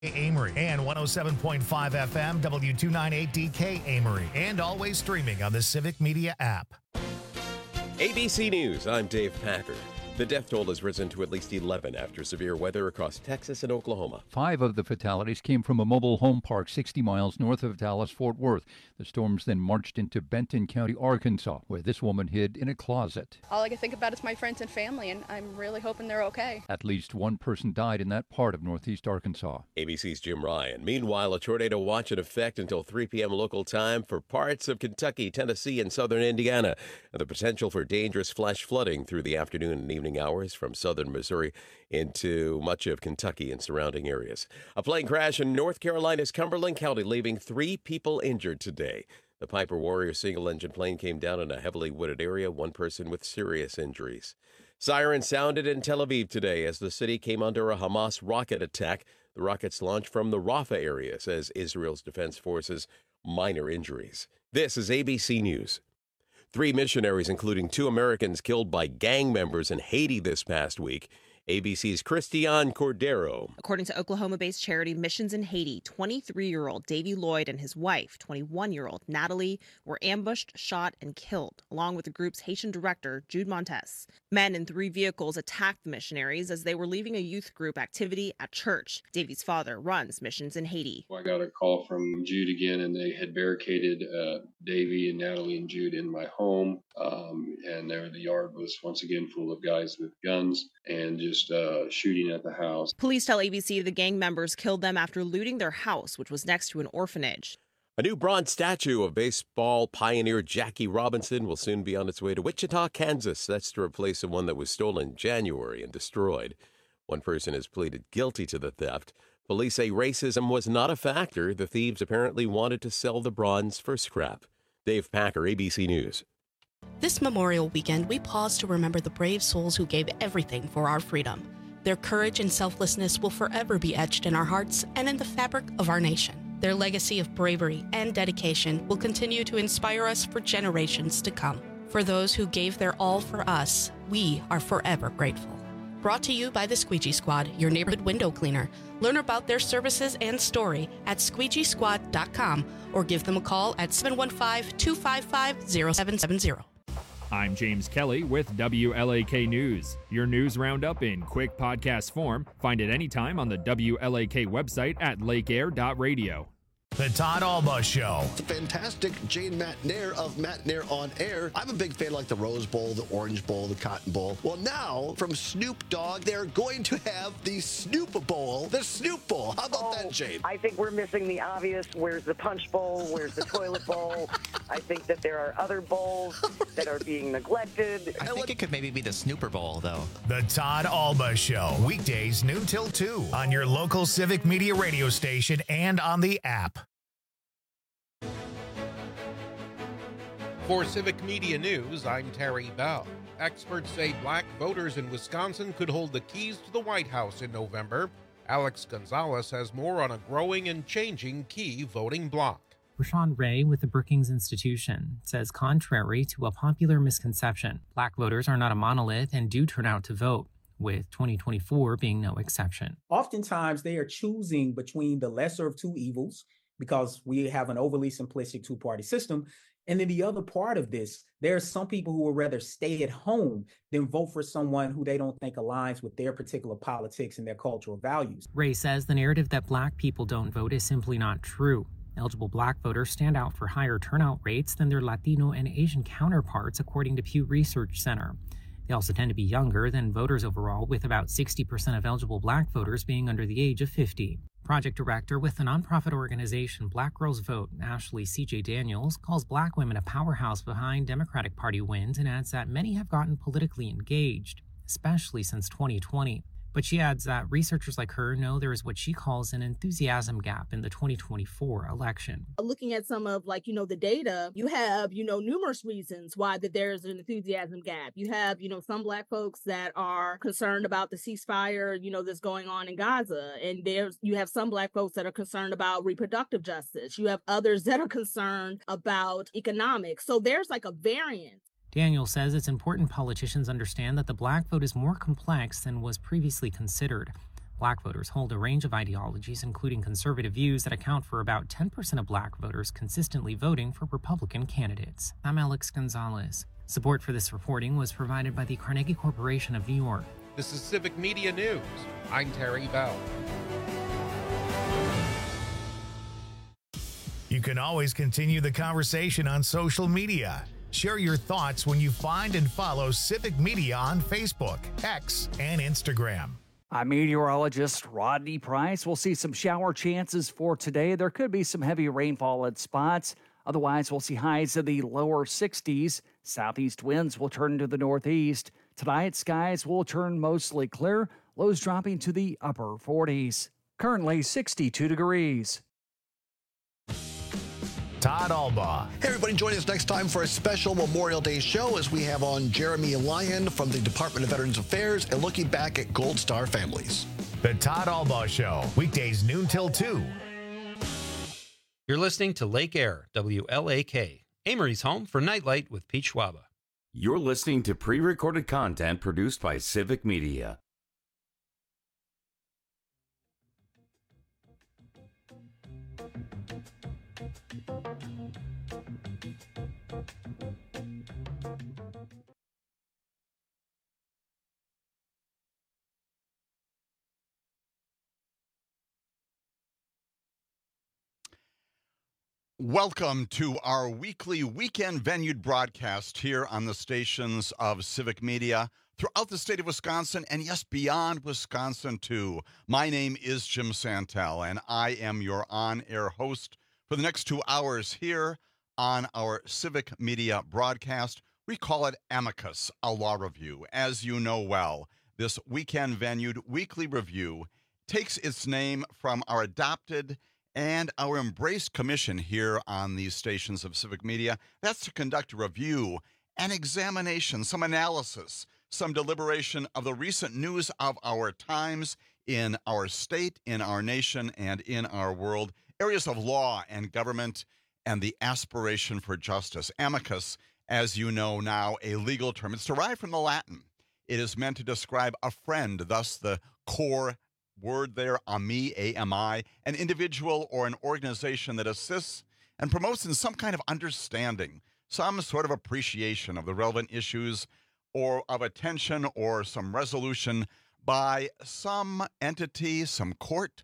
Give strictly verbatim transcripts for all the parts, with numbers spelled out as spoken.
Amory and one oh seven point five F M, W two ninety-eight D K Amory, and always streaming on the Civic Media app. A B C News, I'm Dave Packer. The death toll has risen to at least eleven after severe weather across Texas and Oklahoma. Five of the fatalities came from a mobile home park sixty miles north of Dallas-Fort Worth. The storms then marched into Benton County, Arkansas, where this woman hid in a closet. All I can think about is my friends and family, and I'm really hoping they're okay. At least one person died in that part of northeast Arkansas. A B C's Jim Ryan. Meanwhile, a tornado watch in effect until three p.m. local time for parts of Kentucky, Tennessee, and southern Indiana. The potential for dangerous flash flooding through the afternoon and evening hours from southern Missouri into much of Kentucky and surrounding areas. A plane crash in North Carolina's Cumberland County, leaving three people injured today. The Piper Warrior single-engine plane came down in a heavily wooded area, one person with serious injuries. Sirens sounded in Tel Aviv today as the city came under a Hamas rocket attack. The rockets launched from the Rafah area, says Israel's defense forces. Minor injuries. This is A B C News. Three missionaries, including two Americans, killed by gang members in Haiti this past week. A B C's Christiane Cordero. According to Oklahoma-based charity Missions in Haiti, twenty-three-year-old Davy Lloyd and his wife, twenty-one-year-old Natalie, were ambushed, shot, and killed, along with the group's Haitian director, Jude Montes. Men in three vehicles attacked the missionaries as they were leaving a youth group activity at church. Davy's father runs Missions in Haiti. I got a call from Jude again, and they had barricaded uh, Davy and Natalie and Jude in my home. Um, and there, the yard was once again full of guys with guns and just uh, shooting at the house. Police tell A B C the gang members killed them after looting their house, which was next to an orphanage. A new bronze statue of baseball pioneer Jackie Robinson will soon be on its way to Wichita, Kansas. That's to replace the one that was stolen in January and destroyed. One person has pleaded guilty to the theft. Police say racism was not a factor. The thieves apparently wanted to sell the bronze for scrap. Dave Packer, A B C News. This Memorial Weekend, we pause to remember the brave souls who gave everything for our freedom. Their courage and selflessness will forever be etched in our hearts and in the fabric of our nation. Their legacy of bravery and dedication will continue to inspire us for generations to come. For those who gave their all for us, we are forever grateful. Brought to you by the Squeegee Squad, your neighborhood window cleaner. Learn about their services and story at squeegee squad dot com or give them a call at seven one five, two five five, zero seven seven zero. I'm James Kelly with W L A K News. Your news roundup in quick podcast form. Find it anytime on the W L A K website at lake air dot radio. The Todd Alba Show. The fantastic Jane McNair of McNair on Air. I'm a big fan like the Rose Bowl, the Orange Bowl, the Cotton Bowl. Well, now, from Snoop Dogg, they're going to have the Snoop Bowl, the Snoop Bowl. How about oh, that, Jane? I think we're missing the obvious. Where's the Punch Bowl? Where's the Toilet Bowl? I think that there are other bowls that are being neglected. I think it could maybe be the Snooper Bowl, though. The Todd Alba Show. Weekdays, noon till two on your local Civic Media radio station and on the app. For Civic Media News, I'm Terry Bell. Experts say black voters in Wisconsin could hold the keys to the White House in November. Alex Gonzalez has more on a growing and changing key voting bloc. Rashawn Ray with the Brookings Institution says contrary to a popular misconception, black voters are not a monolith and do turn out to vote, with twenty twenty-four being no exception. Oftentimes, they are choosing between the lesser of two evils because we have an overly simplistic two-party system. And then the other part of this, there are some people who would rather stay at home than vote for someone who they don't think aligns with their particular politics and their cultural values. Ray says the narrative that black people don't vote is simply not true. Eligible black voters stand out for higher turnout rates than their Latino and Asian counterparts, according to Pew Research Center. They also tend to be younger than voters overall, with about sixty percent of eligible black voters being under the age of fifty. Project director with the nonprofit organization Black Girls Vote, Ashley C J Daniels, calls black women a powerhouse behind Democratic Party wins and adds that many have gotten politically engaged, especially since twenty twenty. But she adds that researchers like her know there is what she calls an enthusiasm gap in the twenty twenty-four election. Looking at some of, like, you know, the data, you have, you know, numerous reasons why that there's an enthusiasm gap. You have, you know, some black folks that are concerned about the ceasefire, you know, that's going on in Gaza. And there's, you have some black folks that are concerned about reproductive justice. You have others that are concerned about economics. So there's like a variance. Daniel says it's important politicians understand that the black vote is more complex than was previously considered. Black voters hold a range of ideologies, including conservative views that account for about ten percent of black voters consistently voting for Republican candidates. I'm Alex Gonzalez. Support for this reporting was provided by the Carnegie Corporation of New York. This is Civic Media News. I'm Terry Bell. You can always continue the conversation on social media. Share your thoughts when you find and follow Civic Media on Facebook, X, and Instagram. I'm meteorologist Rodney Price. We'll see some shower chances for today. There could be some heavy rainfall at spots. Otherwise, we'll see highs in the lower sixties. Southeast winds will turn to the northeast. Tonight, skies will turn mostly clear. Lows dropping to the upper forties. Currently sixty-two degrees. Todd Albaugh. Hey, everybody, join us next time for a special Memorial Day show as we have on Jeremy Lyon from the Department of Veterans Affairs and looking back at Gold Star families. The Todd Albaugh Show, weekdays noon till two. You're listening to Lake Air, W L A K, Amory's home for Nightlight with Pete Schwaba. You're listening to pre-recorded content produced by Civic Media. Welcome to our weekly weekend venued broadcast here on the stations of Civic Media throughout the state of Wisconsin and, yes, beyond Wisconsin, too. My name is Jim Santel, and I am your on-air host for the next two hours here on our Civic Media broadcast. We call it Amicus, a law review. As you know well, this weekend venued weekly review takes its name from our adopted and our embraced commission here on these stations of Civic Media. That's to conduct a review, an examination, some analysis, some deliberation of the recent news of our times in our state, in our nation, and in our world, areas of law and government, and the aspiration for justice. Amicus, as you know now, a legal term. It's derived from the Latin. It is meant to describe a friend, thus the core word there, ami, A M I, an individual or an organization that assists and promotes in some kind of understanding, some sort of appreciation of the relevant issues or of attention or some resolution by some entity, some court,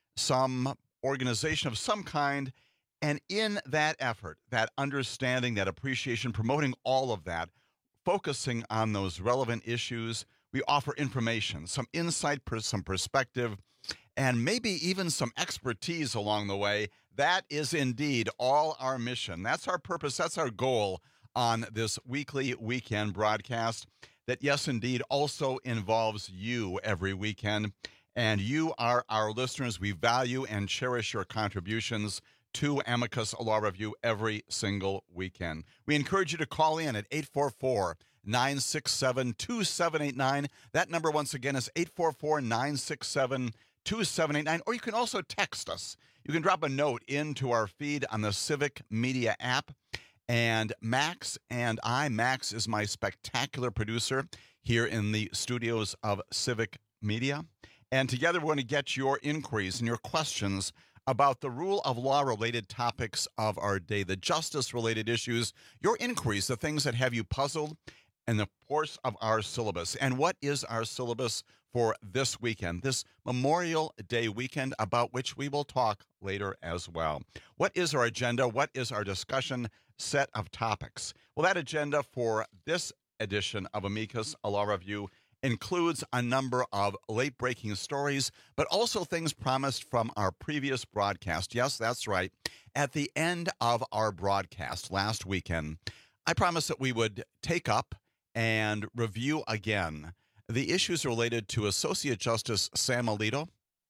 some organization of some kind. And in that effort, that understanding, that appreciation, promoting all of that, focusing on those relevant issues, we offer information, some insight, some perspective, and maybe even some expertise along the way. That is indeed all our mission. That's our purpose. That's our goal on this weekly weekend broadcast that, yes, indeed, also involves you every weekend. And you are our listeners. We value and cherish your contributions to Amicus, a law review, every single weekend. We encourage you to call in at eight four four, nine six seven, two seven eight nine. That number, once again, is eight four four, nine six seven, two seven eight nine. Or you can also text us. You can drop a note into our feed on the Civic Media app. And Max and I, Max is my spectacular producer here in the studios of Civic Media. And together we're going to get your inquiries and your questions about the rule of law related topics of our day, the justice related issues, your inquiries, the things that have you puzzled in the course of our syllabus. And what is our syllabus for this weekend, this Memorial Day weekend, about which we will talk later as well? What is our agenda? What is our discussion set of topics? Well, that agenda for this edition of Amicus, a law review, includes a number of late-breaking stories, but also things promised from our previous broadcast. Yes, that's right. At the end of our broadcast last weekend, I promised that we would take up and review again the issues related to Associate Justice Sam Alito.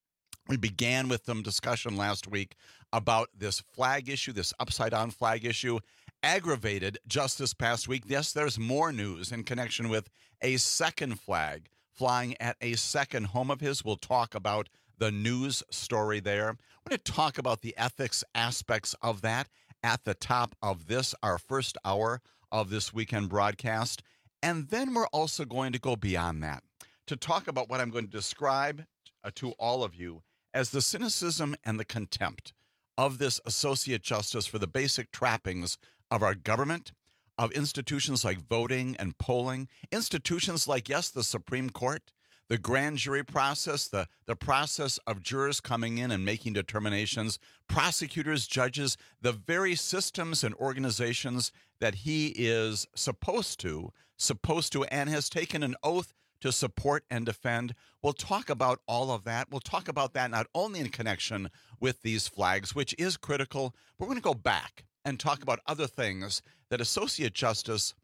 We began with some discussion last week about this flag issue, this upside-down flag issue, aggravated just this past week. Yes, there's more news in connection with a second flag flying at a second home of his. We'll talk about the news story there. We're going to talk about the ethics aspects of that at the top of this, our first hour of this weekend broadcast. And then we're also going to go beyond that to talk about what I'm going to describe uh, to all of you as the cynicism and the contempt of this associate justice for the basic trappings of our government, of institutions like voting and polling, institutions like, yes, the Supreme Court, the grand jury process, the, the process of jurors coming in and making determinations, prosecutors, judges, the very systems and organizations that he is supposed to, supposed to, and has taken an oath to support and defend. We'll talk about all of that. We'll talk about that not only in connection with these flags, which is critical, but we're going to go back and talk about other things that Associate Justice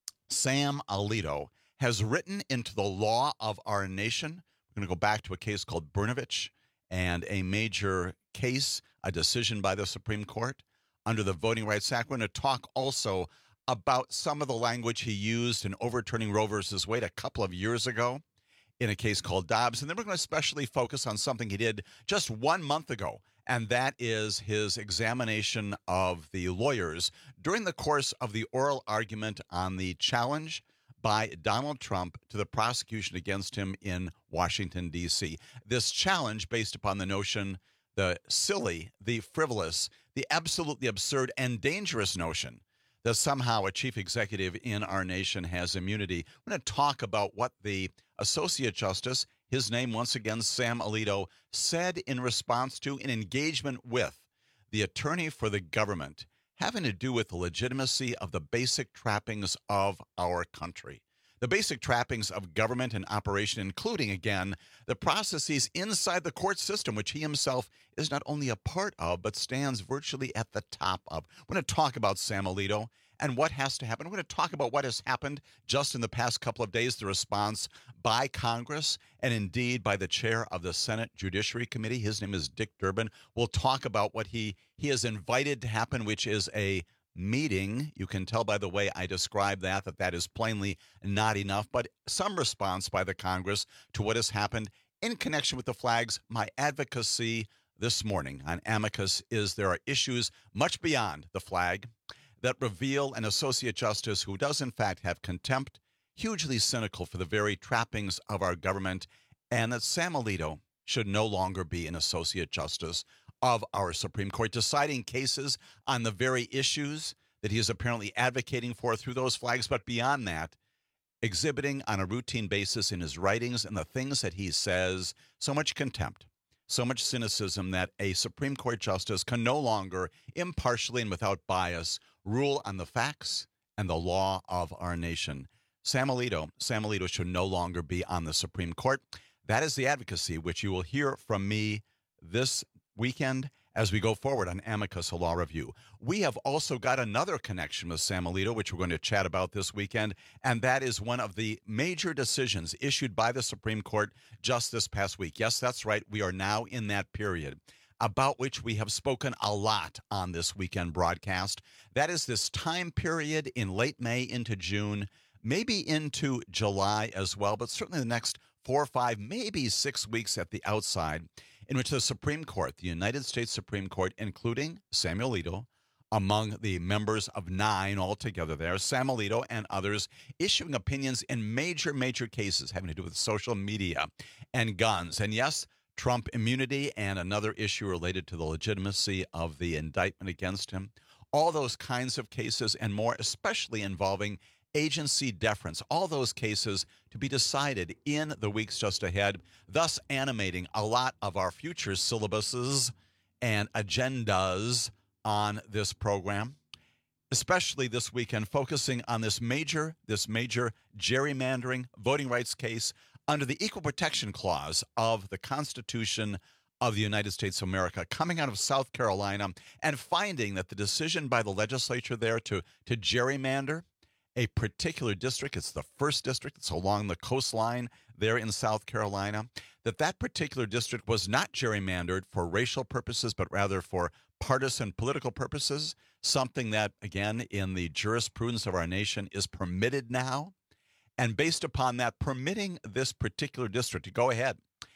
Sam Alito has written into the law of our nation. We're going to go back to a case called Brnovich and a major case, a decision by the Supreme Court under the Voting Rights Act. We're going to talk also about some of the language he used in overturning Roe versus Wade a couple of years ago in a case called Dobbs. And then we're going to especially focus on something he did just one month ago, and that is his examination of the lawyers during the course of the oral argument on the challenge by Donald Trump to the prosecution against him in Washington, D C. This challenge based upon the notion, the silly, the frivolous, the absolutely absurd and dangerous notion that somehow a chief executive in our nation has immunity. We're going to talk about what the Associate Justice, his name once again, Sam Alito, said in response to an engagement with the attorney for the government having to do with the legitimacy of the basic trappings of our country. The basic trappings of government and operation, including, again, the processes inside the court system, which he himself is not only a part of, but stands virtually at the top of. We're going to talk about Sam Alito and what has to happen. We're going to talk about what has happened just in the past couple of days, the response by Congress and indeed by the chair of the Senate Judiciary Committee. His name is Dick Durbin. We'll talk about what he, he has invited to happen, which is a meeting. You can tell by the way I describe that, that that is plainly not enough, but some response by the Congress to what has happened in connection with the flags. My advocacy this morning on Amicus is there are issues much beyond the flag that reveal an Associate Justice who does in fact have contempt, hugely cynical for the very trappings of our government, and that Sam Alito should no longer be an Associate Justice of our Supreme Court, deciding cases on the very issues that he is apparently advocating for through those flags, but beyond that, exhibiting on a routine basis in his writings and the things that he says so much contempt, so much cynicism that a Supreme Court justice can no longer impartially and without bias rule on the facts and the law of our nation. Sam Alito, Sam Alito should no longer be on the Supreme Court. That is the advocacy which you will hear from me this weekend as we go forward on Amicus, a law review. We have also got another connection with Sam Alito, which we're going to chat about this weekend, and that is one of the major decisions issued by the Supreme Court just this past week. Yes, that's right. We are now in that period about which we have spoken a lot on this weekend broadcast. That is this time period in late May into June, maybe into July as well, but certainly the next four or five, maybe six weeks at the outside, in which the Supreme Court, the United States Supreme Court, including Samuel Alito, among the members of nine altogether there, Sam Alito and others, issuing opinions in major, major cases having to do with social media and guns. And yes, Trump immunity and another issue related to the legitimacy of the indictment against him. All those kinds of cases and more, especially involving agency deference, all those cases to be decided in the weeks just ahead, thus animating a lot of our future syllabuses and agendas on this program, especially this weekend, focusing on this major, this major gerrymandering voting rights case under the Equal Protection Clause of the Constitution of the United States of America, coming out of South Carolina and finding that the decision by the legislature there to, to gerrymander a particular district, it's the first district, it's along the coastline there in South Carolina, that that particular district was not gerrymandered for racial purposes, but rather for partisan political purposes, something that, again, in the jurisprudence of our nation is permitted now. And based upon that, permitting this particular district to go ahead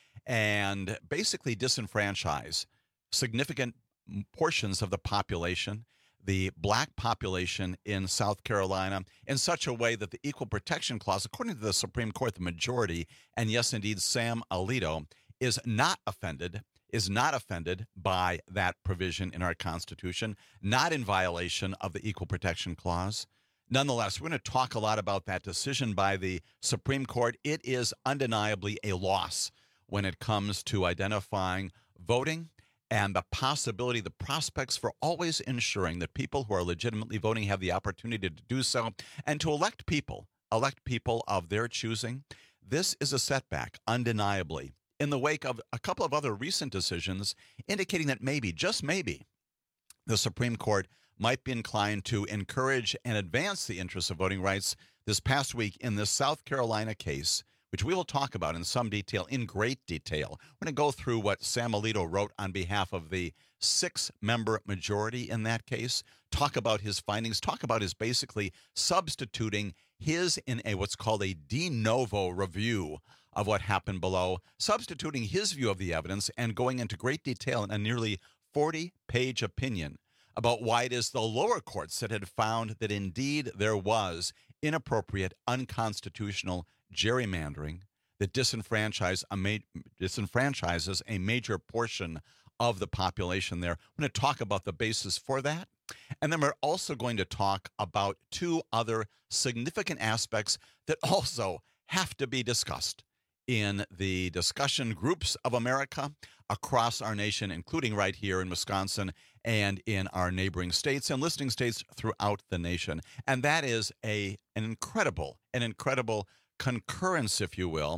and basically disenfranchise significant portions of the population, the black population in South Carolina, in such a way that the Equal Protection Clause, according to the Supreme Court, the majority, and yes, indeed, Sam Alito, is not offended, is not offended by that provision in our Constitution, not in violation of the Equal Protection Clause. Nonetheless, we're going to talk a lot about that decision by the Supreme Court. It is undeniably a loss when it comes to identifying voting and the possibility, the prospects for always ensuring that people who are legitimately voting have the opportunity to do so and to elect people, elect people of their choosing. This is a setback, undeniably, in the wake of a couple of other recent decisions indicating that maybe, just maybe, the Supreme Court might be inclined to encourage and advance the interests of voting rights. This past week in this South Carolina case, which we will talk about in some detail, in great detail. We're going to go through what Sam Alito wrote on behalf of the six-member majority in that case, talk about his findings, talk about his basically substituting his in a what's called a de novo review of what happened below, substituting his view of the evidence and going into great detail in a nearly forty-page opinion about why it is the lower courts that had found that indeed there was inappropriate, unconstitutional gerrymandering that disenfranchise a ma- disenfranchises a major portion of the population there. We're going to talk about the basis for that. And then we're also going to talk about two other significant aspects that also have to be discussed in the discussion groups of America across our nation, including right here in Wisconsin and in our neighboring states and listening states throughout the nation. And that is a an incredible, an incredible concurrence, if you will,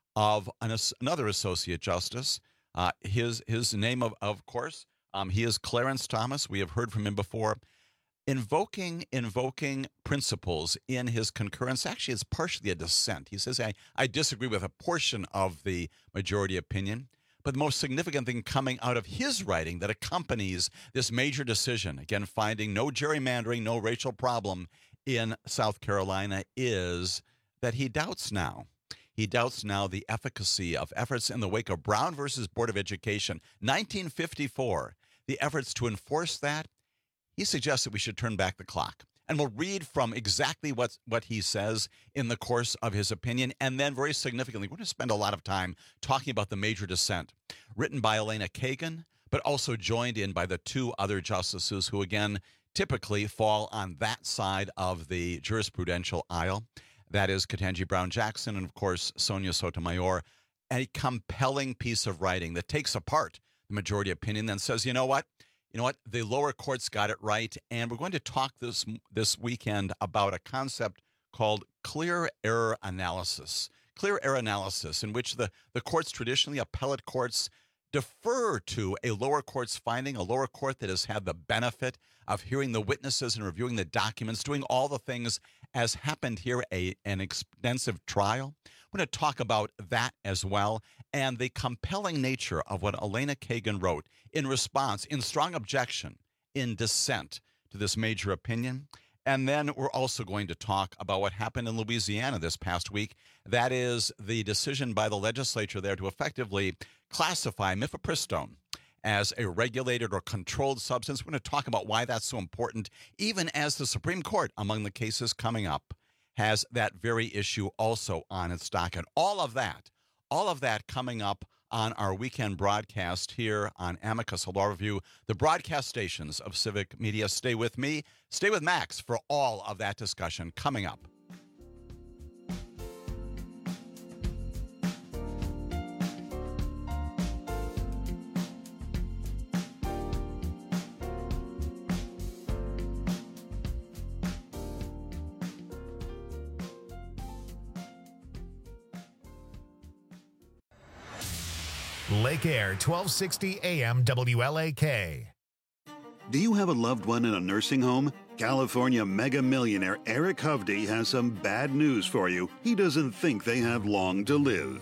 of an, another associate justice. Uh, his his name, of of course, um, he is Clarence Thomas. We have heard from him before. Invoking invoking principles in his concurrence. Actually, it's partially a dissent. He says, I, I disagree with a portion of the majority opinion, but the most significant thing coming out of his writing that accompanies this major decision, again, finding no gerrymandering, no racial problem in South Carolina, is that he doubts now. He doubts now the efficacy of efforts in the wake of Brown versus Board of Education, nineteen fifty-four, the efforts to enforce that. He suggests that we should turn back the clock. And we'll read from exactly what, what he says in the course of his opinion. And then, very significantly, we're going to spend a lot of time talking about the major dissent, written by Elena Kagan, but also joined in by the two other justices who, again, typically fall on that side of the jurisprudential aisle. That is Ketanji Brown Jackson and, of course, Sonia Sotomayor. A compelling piece of writing that takes apart the majority opinion, then says, you know what? You know what? The lower courts got it right, and we're going to talk this this weekend about a concept called clear error analysis. Clear error analysis, in which the, the courts, traditionally appellate courts, defer to a lower court's finding, a lower court that has had the benefit of hearing the witnesses and reviewing the documents, doing all the things as happened here, a, an extensive trial. We're going to talk about that as well, and the compelling nature of what Elena Kagan wrote in response, in strong objection, in dissent to this major opinion. And then we're also going to talk about what happened in Louisiana this past week. That is the decision by the legislature there to effectively classify mifepristone as a regulated or controlled substance. We're going to talk about why that's so important, even as the Supreme Court, among the cases coming up, has that very issue also on its docket. All of that, all of that coming up on our weekend broadcast here on Amicus Law Review, the broadcast stations of Civic Media. Stay with me, stay with Max for all of that discussion coming up. Lake Air, twelve sixty A M W L A K. Do you have a loved one in a nursing home? California mega millionaire Eric Hovde has some bad news for you. He doesn't think they have long to live.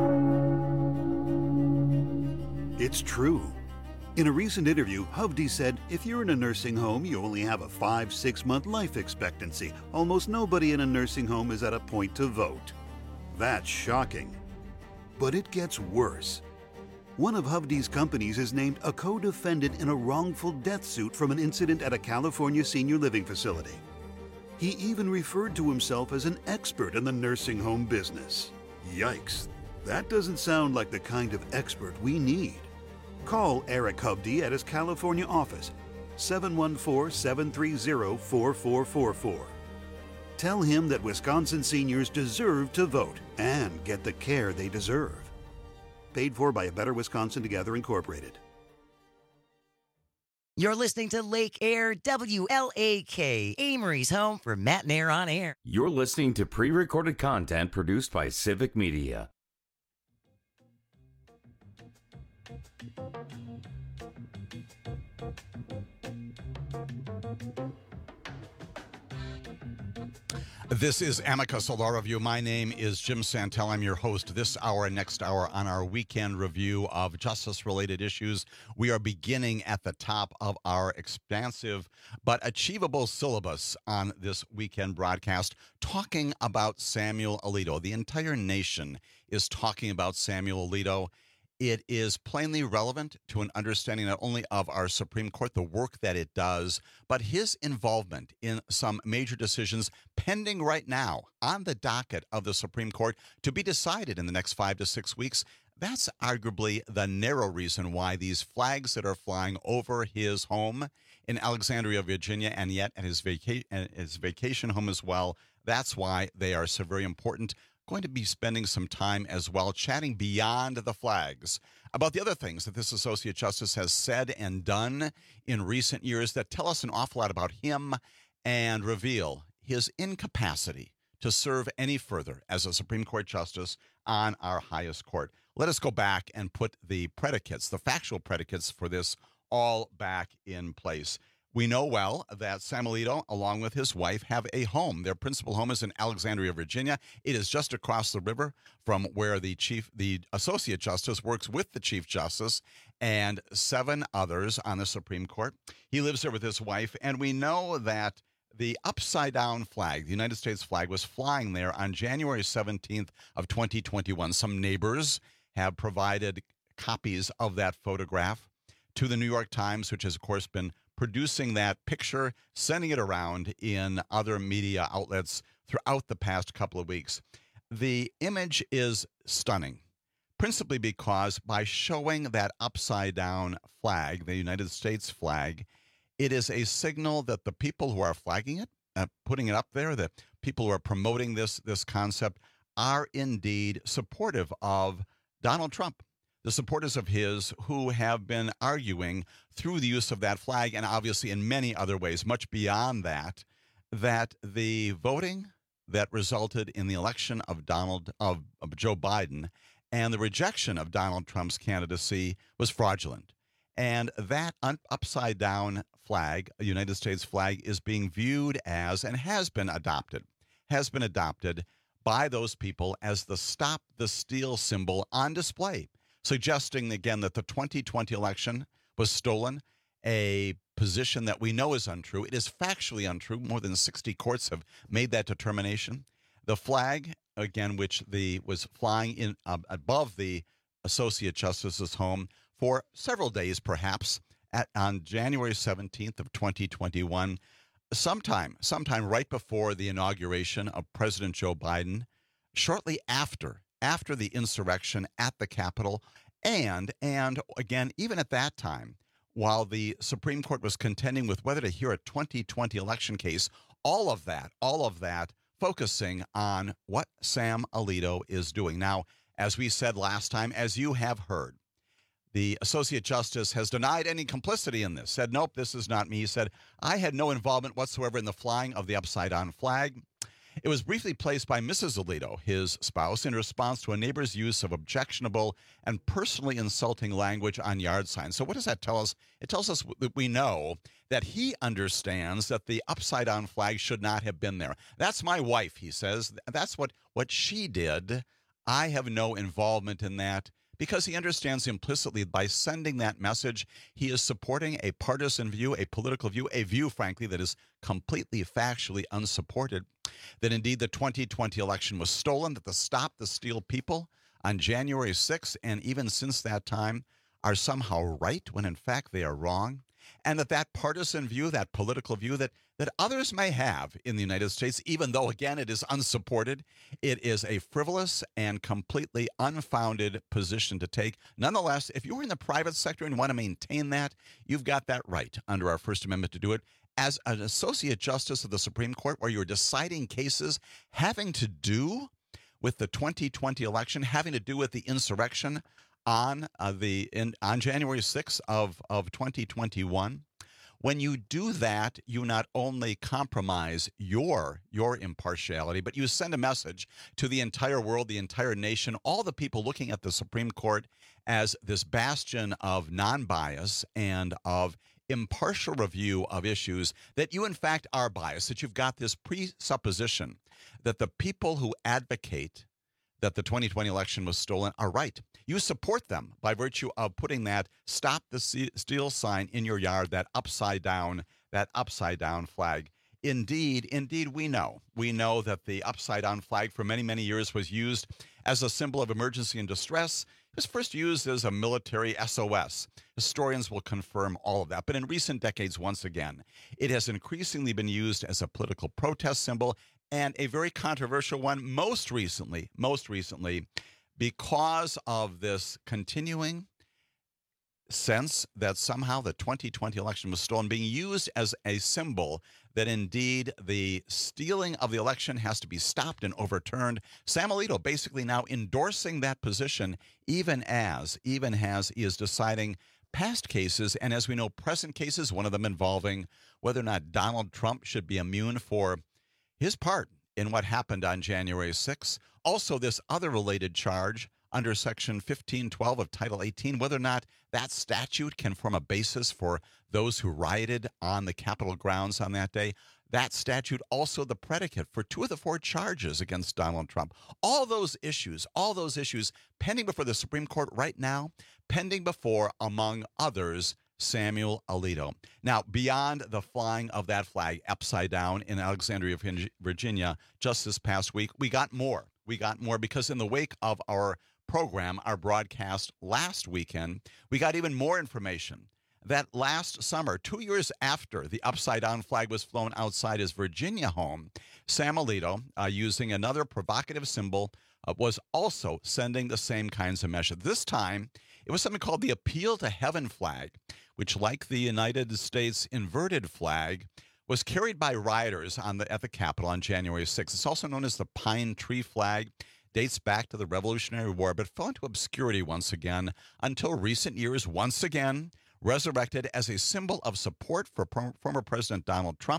It's true. In a recent interview, Hovde said, if you're in a nursing home, you only have a five, six month life expectancy. Almost nobody in a nursing home is at a point to vote. That's shocking. But it gets worse. One of Hovde's companies is named a co-defendant in a wrongful death suit from an incident at a California senior living facility. He even referred to himself as an expert in the nursing home business. Yikes. That doesn't sound like the kind of expert we need. Call Eric Hubdy at his California office, seven one four, seven three zero, four four four four. Tell him that Wisconsin seniors deserve to vote and get the care they deserve. Paid for by A Better Wisconsin Together, Incorporated. You're listening to Lake Air W L A K, Amory's home for Matt and Air on Air. You're listening to pre-recorded content produced by Civic Media. This is Amicus, a law review. My name is Jim Santel. I'm your host this hour and next hour on our weekend review of justice-related issues. We are beginning at the top of our expansive but achievable syllabus on this weekend broadcast, talking about Samuel Alito. The entire nation is talking about Samuel Alito. It is plainly relevant to an understanding not only of our Supreme Court, the work that it does, but his involvement in some major decisions pending right now on the docket of the Supreme Court to be decided in the next five to six weeks. That's arguably the narrow reason why these flags that are flying over his home in Alexandria, Virginia, and yet at his, vaca- his vacation home as well, that's why they are so very important. Going to be spending some time as well chatting beyond the flags about the other things that this Associate Justice has said and done in recent years that tell us an awful lot about him and reveal his incapacity to serve any further as a Supreme Court Justice on our highest court. Let us go back and put the predicates, the factual predicates for this all back in place. We know well that Sam Alito, along with his wife, have a home. Their principal home is in Alexandria, Virginia. It is just across the river from where the chief, the Associate Justice works with the Chief Justice and seven others on the Supreme Court. He lives there with his wife, and we know that the upside-down flag, the United States flag, was flying there on January seventeenth of twenty twenty-one. Some neighbors have provided copies of that photograph to the New York Times, which has, of course, been producing that picture, sending it around in other media outlets throughout the past couple of weeks. The image is stunning, principally because by showing that upside-down flag, the United States flag, it is a signal that the people who are flagging it, uh, putting it up there, the people who are promoting this, this concept, are indeed supportive of Donald Trump. The supporters of his who have been arguing through the use of that flag and obviously in many other ways, much beyond that, that the voting that resulted in the election of Donald of, of Joe Biden and the rejection of Donald Trump's candidacy was fraudulent. And that un- upside down flag, a United States flag, is being viewed as and has been adopted, has been adopted by those people as the Stop the Steal symbol on display, suggesting, again, that the twenty twenty election was stolen, a position that we know is untrue. It is factually untrue. More than sixty courts have made that determination. The flag, again, which the was flying in uh, above the Associate Justice's home for several days, perhaps, at, on January seventeenth of twenty twenty-one, sometime, sometime right before the inauguration of President Joe Biden, shortly after after the insurrection at the Capitol, and, and again, even at that time, while the Supreme Court was contending with whether to hear a twenty twenty election case, all of that, all of that focusing on what Sam Alito is doing. Now, as we said last time, as you have heard, the Associate Justice has denied any complicity in this, said, nope, this is not me. He said, I had no involvement whatsoever in the flying of the upside-down flag. It was briefly placed by Missus Alito, his spouse, in response to a neighbor's use of objectionable and personally insulting language on yard signs. So what does that tell us? It tells us that we know that he understands that the upside-down flag should not have been there. That's my wife, he says. That's what, what she did. I have no involvement in that, because he understands implicitly by sending that message, he is supporting a partisan view, a political view, a view, frankly, that is completely factually unsupported, that indeed the twenty twenty election was stolen, that the Stop the Steal people on January sixth, and even since that time, are somehow right when in fact they are wrong. and that that partisan view, that political view that that others may have in the United States, even though, again, it is unsupported, it is a frivolous and completely unfounded position to take. Nonetheless, if you're in the private sector and want to maintain that, you've got that right under our First Amendment to do it. As an associate justice of the Supreme Court, where you're deciding cases having to do with the twenty twenty election, having to do with the insurrection on uh, the in, on January sixth of, of twenty twenty-one, when you do that, you not only compromise your your impartiality, but you send a message to the entire world, the entire nation, all the people looking at the Supreme Court as this bastion of non-bias and of impartial review of issues, that you in fact are biased, that you've got this presupposition that the people who advocate that the twenty twenty election was stolen are right. You support them by virtue of putting that "Stop the Steal" sign in your yard, that upside down, that upside down flag. Indeed, indeed, we know. We know that the upside down flag for many, many years was used as a symbol of emergency and distress. It was first used as a military S O S. Historians will confirm all of that. But in recent decades, once again, it has increasingly been used as a political protest symbol, and a very controversial one most recently, most recently, because of this continuing sense that somehow the twenty twenty election was stolen, being used as a symbol that indeed the stealing of the election has to be stopped and overturned. Sam Alito basically now endorsing that position, even as, even as he is deciding past cases, and as we know, present cases, one of them involving whether or not Donald Trump should be immune for his part in what happened on January sixth. Also, this other related charge under Section fifteen twelve of Title eighteen, whether or not that statute can form a basis for those who rioted on the Capitol grounds on that day. That statute also the predicate for two of the four charges against Donald Trump. All those issues, all those issues pending before the Supreme Court right now, pending before, among others, Samuel Alito. Now, beyond the flying of that flag upside down in Alexandria, Virginia, just this past week, we got more. We got more because in the wake of our program, our broadcast last weekend, we got even more information that last summer, two years after the upside-down flag was flown outside his Virginia home, Sam Alito, uh, using another provocative symbol, uh, was also sending the same kinds of messages. This time, it was something called the Appeal to Heaven flag, which, like the United States inverted flag, was carried by rioters on the, at the Capitol on January sixth. It's also known as the Pine Tree flag. Dates back to the Revolutionary War, but fell into obscurity once again until recent years, once again resurrected as a symbol of support for pro- former President Donald Trump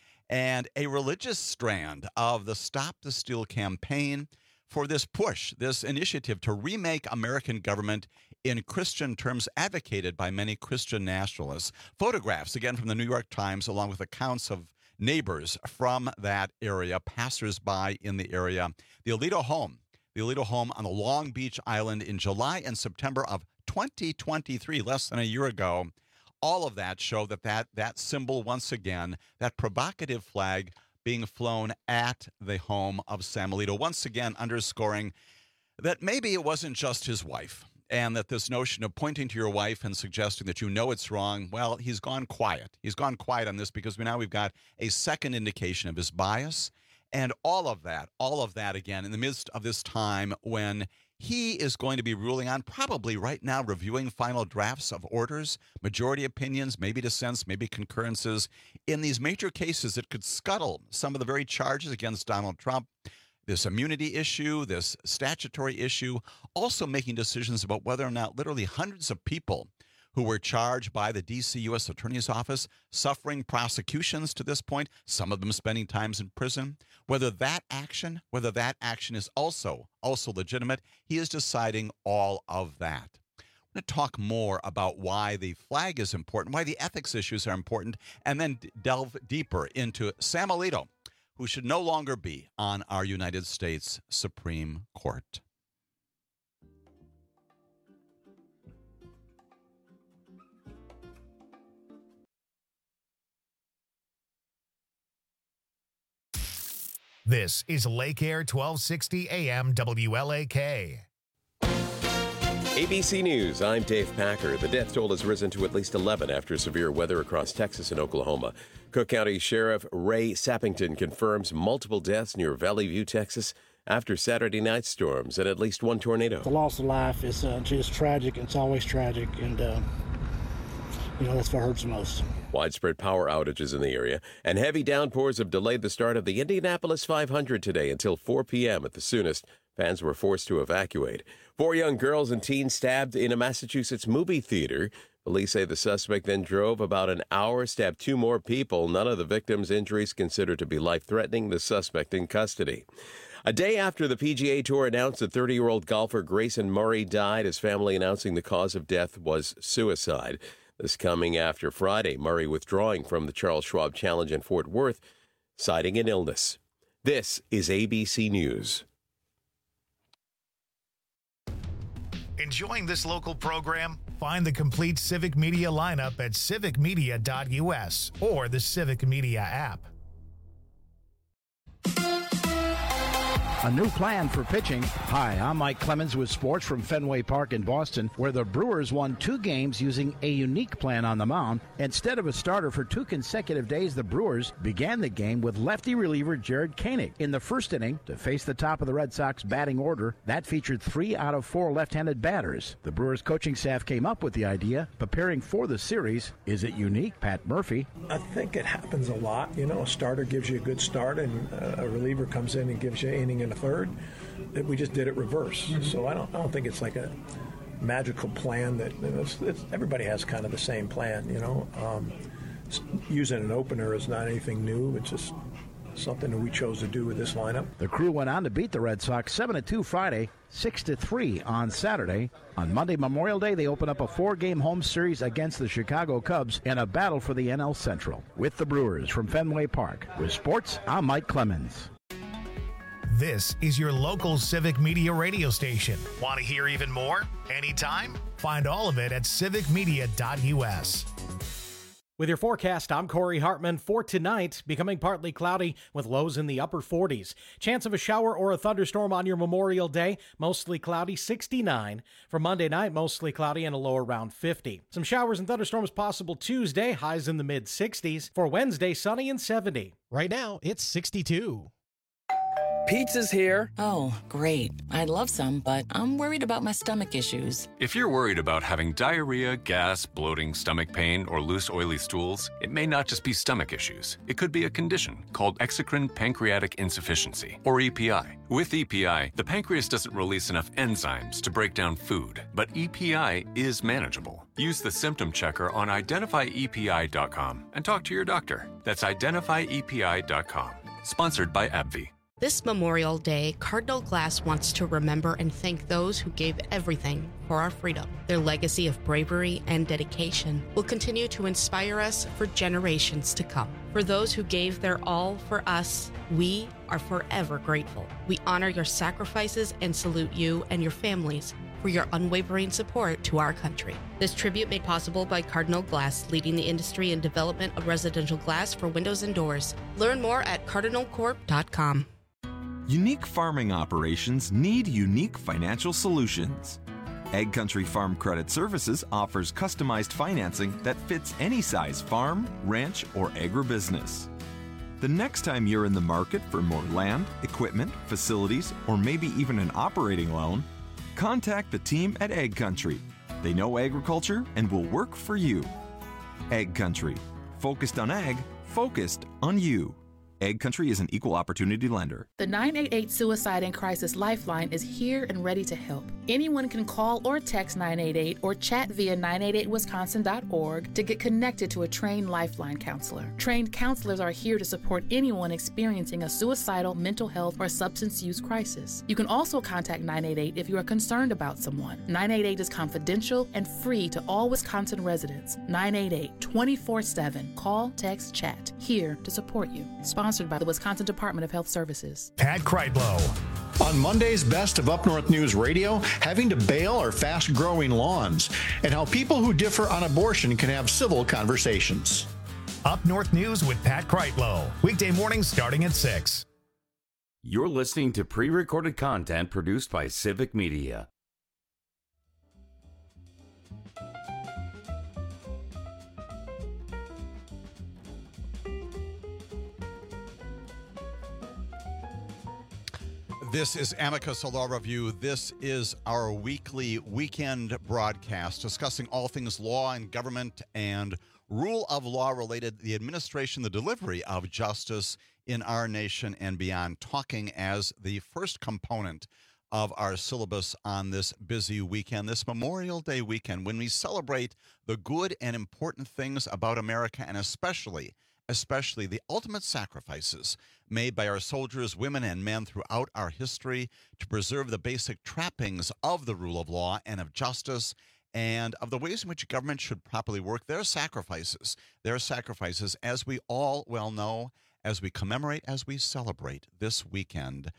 and a religious strand of the Stop the Steal campaign for this push, this initiative to remake American government in Christian terms, advocated by many Christian nationalists. Photographs, again, from the New York Times, along with accounts of neighbors from that area, passersby in the area. The Alito home, the Alito home on the Long Beach Island in July and September of twenty twenty-three, less than a year ago. All of that show that that, that symbol, once again, that provocative flag being flown at the home of Sam Alito, once again underscoring that maybe it wasn't just his wife, and that this notion of pointing to your wife and suggesting that you know it's wrong, well, he's gone quiet. He's gone quiet on this because we now we've got a second indication of his bias. And all of that, all of that, again, in the midst of this time when he is going to be ruling on, probably right now, reviewing final drafts of orders, majority opinions, maybe dissents, maybe concurrences, in these major cases that could scuttle some of the very charges against Donald Trump, this immunity issue, this statutory issue, also making decisions about whether or not literally hundreds of people who were charged by the D C U S Attorney's Office, suffering prosecutions to this point, some of them spending times in prison, whether that action, whether that action is also, also legitimate. He is deciding all of that. I'm going to talk more about why the flag is important, why the ethics issues are important, and then delve deeper into Sam Alito, who should no longer be on our United States Supreme Court. This is Lake Air twelve sixty A M W L A K. A B C News, I'm Dave Packer. The death toll has risen to at least eleven after severe weather across Texas and Oklahoma. Cook County Sheriff Ray Sappington confirms multiple deaths near Valley View, Texas, after Saturday night storms and at least one tornado. The loss of life is uh, just tragic. It's always tragic, and uh, you know that's what hurts the most. Widespread power outages in the area, and heavy downpours have delayed the start of the Indianapolis five hundred today until four p.m. at the soonest. Fans were forced to evacuate. Four young girls and teens stabbed in a Massachusetts movie theater. Police say the suspect then drove about an hour, stabbed two more people. None of the victims' injuries considered to be life-threatening. The suspect in custody. A day after the P G A Tour announced that thirty-year-old golfer Grayson Murray died, his family announcing the cause of death was suicide. This coming after Friday, Murray withdrawing from the Charles Schwab Challenge in Fort Worth, citing an illness. This is A B C News. Enjoying this local program? Find the complete Civic Media lineup at civic media dot u s or the Civic Media app. A new plan for pitching. Hi, I'm Mike Clemens with sports from Fenway Park in Boston, where the Brewers won two games using a unique plan on the mound. Instead of a starter for two consecutive days, the Brewers began the game with lefty reliever Jared Koenig in the first inning to face the top of the Red Sox batting order. That featured three out of four left-handed batters. The Brewers coaching staff came up with the idea, preparing for the series. Is it unique? Pat Murphy. I think it happens a lot. You know, a starter gives you a good start, and a reliever comes in and gives you an inning and a third. We just did it reverse. Mm-hmm. So I don't I don't think it's like a magical plan that you know, it's, it's, everybody has kind of the same plan, you know. Um, using an opener is not anything new. It's just something that we chose to do with this lineup. The Crew went on to beat the Red Sox seven to two Friday, six to three on Saturday. On Monday, Memorial Day, they open up a four-game home series against the Chicago Cubs in a battle for the N L Central. With the Brewers from Fenway Park. With sports, I'm Mike Clemens. This is your local Civic Media radio station. Want to hear even more? Anytime? Find all of it at civic media dot u s. With your forecast, I'm Corey Hartman. For tonight, becoming partly cloudy with lows in the upper forties. Chance of a shower or a thunderstorm on your Memorial Day, mostly cloudy, sixty-nine. For Monday night, mostly cloudy and a low around fifty. Some showers and thunderstorms possible Tuesday, highs in the mid-sixties. For Wednesday, sunny and seventy. Right now, it's sixty-two. Pizza's here. Oh, great. I'd love some, but I'm worried about my stomach issues. If you're worried about having diarrhea, gas, bloating, stomach pain, or loose, oily stools, it may not just be stomach issues. It could be a condition called exocrine pancreatic insufficiency, or E P I. With E P I, the pancreas doesn't release enough enzymes to break down food, but E P I is manageable. Use the symptom checker on identify E P I dot com and talk to your doctor. That's identify E P I dot com. Sponsored by AbbVie. This Memorial Day, Cardinal Glass wants to remember and thank those who gave everything for our freedom. Their legacy of bravery and dedication will continue to inspire us for generations to come. For those who gave their all for us, we are forever grateful. We honor your sacrifices and salute you and your families for your unwavering support to our country. This tribute made possible by Cardinal Glass, leading the industry in development of residential glass for windows and doors. Learn more at cardinal corp dot com. Unique farming operations need unique financial solutions. Egg Country Farm Credit Services offers customized financing that fits any size farm, ranch, or agribusiness. The next time you're in the market for more land, equipment, facilities, or maybe even an operating loan, contact the team at Egg Country. They know agriculture and will work for you. Egg Country. Focused on ag, focused on you. Egg Country is an equal opportunity lender. The nine eight eight Suicide and Crisis Lifeline is here and ready to help. Anyone can call or text nine eight eight or chat via nine eight eight wisconsin dot org to get connected to a trained Lifeline counselor. Trained counselors are here to support anyone experiencing a suicidal, mental health, or substance use crisis. You can also contact nine eight eight if you are concerned about someone. nine eight eight is confidential and free to all Wisconsin residents. nine eight eight, twenty-four seven. Call, text, chat. Here to support you. Sponsored by the Wisconsin Department of Health Services. Pat Kreitlow. On Monday's Best of Up North News Radio, having to bail our fast-growing lawns, and how people who differ on abortion can have civil conversations. Up North News with Pat Kreitlow. Weekday mornings starting at six. You're listening to pre-recorded content produced by Civic Media. This is Amicus, a law review. This is our weekly weekend broadcast discussing all things law and government and rule of law related to the administration, the delivery of justice in our nation and beyond, talking as the first component of our syllabus on this busy weekend, this Memorial Day weekend, when we celebrate the good and important things about America, and especially especially the ultimate sacrifices made by our soldiers, women, and men throughout our history to preserve the basic trappings of the rule of law and of justice and of the ways in which government should properly work. Their sacrifices, their sacrifices, as we all well know, as we commemorate, as we celebrate this weekend,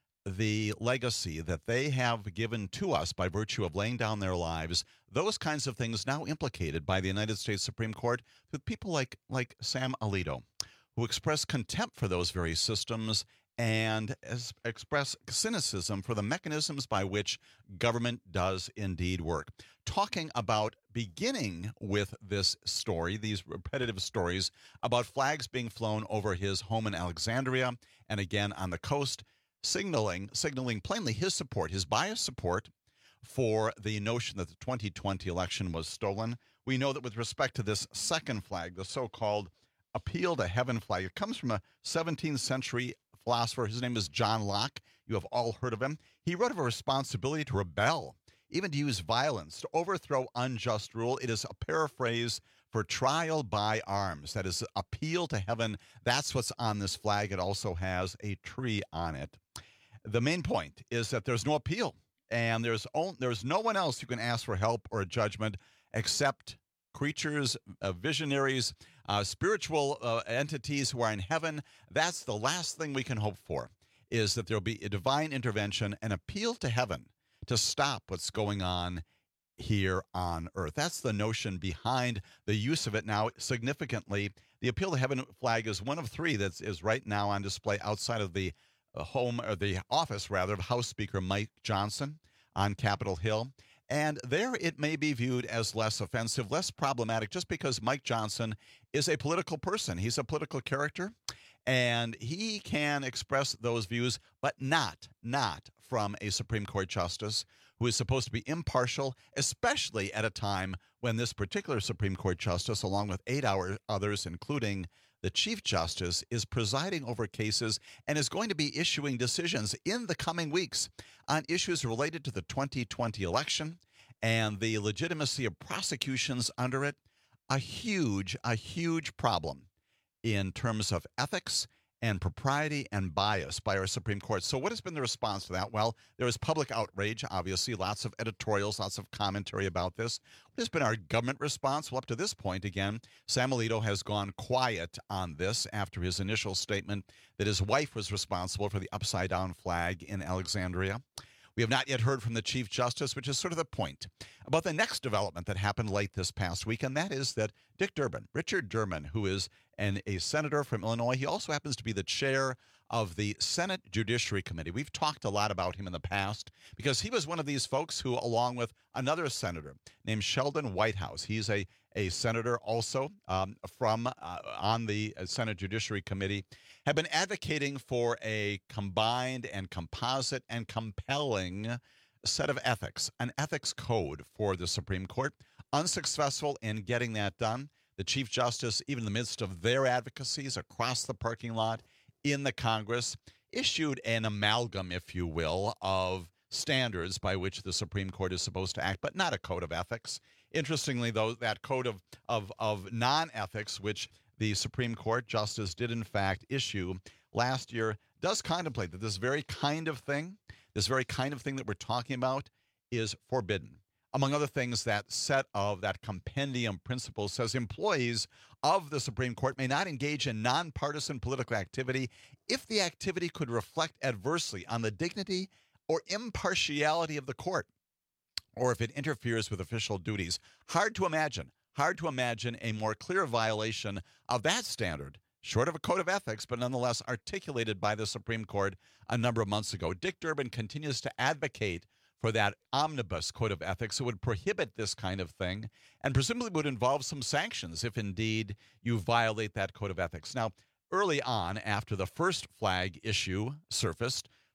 the legacy that they have given to us by virtue of laying down their lives, those kinds of things now implicated by the United States Supreme Court with people like, like Sam Alito, who express contempt for those very systems and as, express cynicism for the mechanisms by which government does indeed work. Talking about beginning with this story, these repetitive stories about flags being flown over his home in Alexandria and again on the coast, signaling signaling plainly his support, his biased support for the notion that the twenty twenty election was stolen. We know that with respect to this second flag, the so-called appeal to heaven flag, it comes from a seventeenth century philosopher. His name is John Locke. You have all heard of him. He wrote of a responsibility to rebel, even to use violence, to overthrow unjust rule. It is a paraphrase for trial by arms. That is appeal to heaven. That's what's on this flag. It also has a tree on it. The main point is that there's no appeal, and there's only, there's no one else who can ask for help or judgment except creatures, uh, visionaries, uh, spiritual uh, entities who are in heaven. That's the last thing we can hope for, is that there'll be a divine intervention, an appeal to heaven to stop what's going on here on earth. That's the notion behind the use of it now. Significantly, the appeal to heaven flag is one of three that is right now on display outside of the home, or the office rather, of House Speaker Mike Johnson on Capitol Hill. And there it may be viewed as less offensive, less problematic, just because Mike Johnson is a political person. He's a political character, and he can express those views, but not, not from a Supreme Court justice who is supposed to be impartial, especially at a time when this particular Supreme Court justice, along with eight hour others, including the Chief Justice, is presiding over cases and is going to be issuing decisions in the coming weeks on issues related to the twenty twenty election and the legitimacy of prosecutions under it. A huge, a huge problem in terms of ethics and propriety and bias by our Supreme Court. So what has been the response to that? Well, there is public outrage, obviously, lots of editorials, lots of commentary about this. What has been our government response? Well, up to this point, again, Sam Alito has gone quiet on this after his initial statement that his wife was responsible for the upside-down flag in Alexandria. We have not yet heard from the Chief Justice, which is sort of the point about the next development that happened late this past week, and that is that Dick Durbin, Richard Durbin, who is an, a senator from Illinois, he also happens to be the chair of the Senate Judiciary Committee. We've talked a lot about him in the past because he was one of these folks who, along with another senator named Sheldon Whitehouse, he's a, a senator also um, from uh, on the Senate Judiciary Committee, have been advocating for a combined and composite and compelling set of ethics, an ethics code for the Supreme Court. Unsuccessful in getting that done. The Chief Justice, even in the midst of their advocacies across the parking lot in the Congress, issued an amalgam, if you will, of standards by which the Supreme Court is supposed to act, but not a code of ethics. Interestingly, though, that code of, of, of non-ethics, which the Supreme Court Justice did, in fact, issue last year, does contemplate that this very kind of thing, this very kind of thing that we're talking about, is forbidden. Among other things, that set of that compendium principle says employees of the Supreme Court may not engage in nonpartisan political activity if the activity could reflect adversely on the dignity or impartiality of the court, or if it interferes with official duties. Hard to imagine, hard to imagine a more clear violation of that standard, short of a code of ethics, but nonetheless articulated by the Supreme Court a number of months ago. Dick Durbin continues to advocate for that omnibus code of ethics that would prohibit this kind of thing and presumably would involve some sanctions if indeed you violate that code of ethics. Now, early on, after the first flag issue surfaced